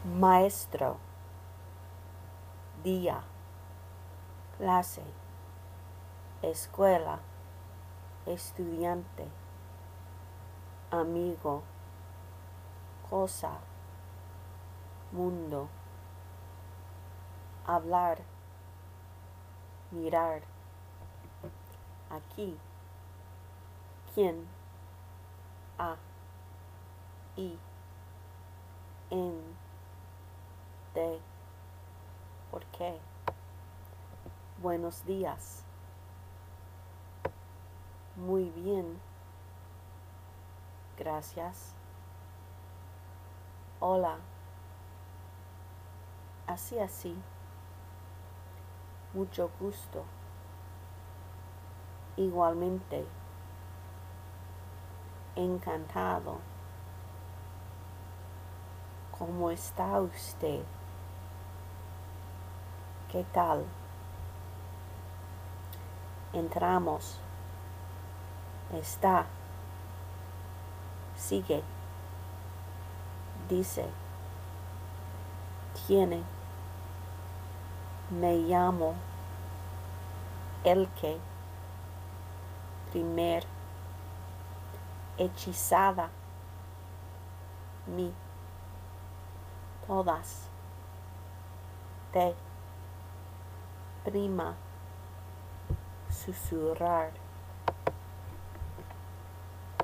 maestro, día, clase, escuela, estudiante, amigo, cosa, mundo, hablar, mirar, aquí, quién, a, y, en, de, por qué, buenos días, muy bien, gracias, hola, así, mucho gusto, igualmente, encantado, ¿cómo está usted? ¿Qué tal? Entramos, está, sigue, dice, tiene, me llamo, el que, primer, hechizada, mi, todas, te, prima, susurrar.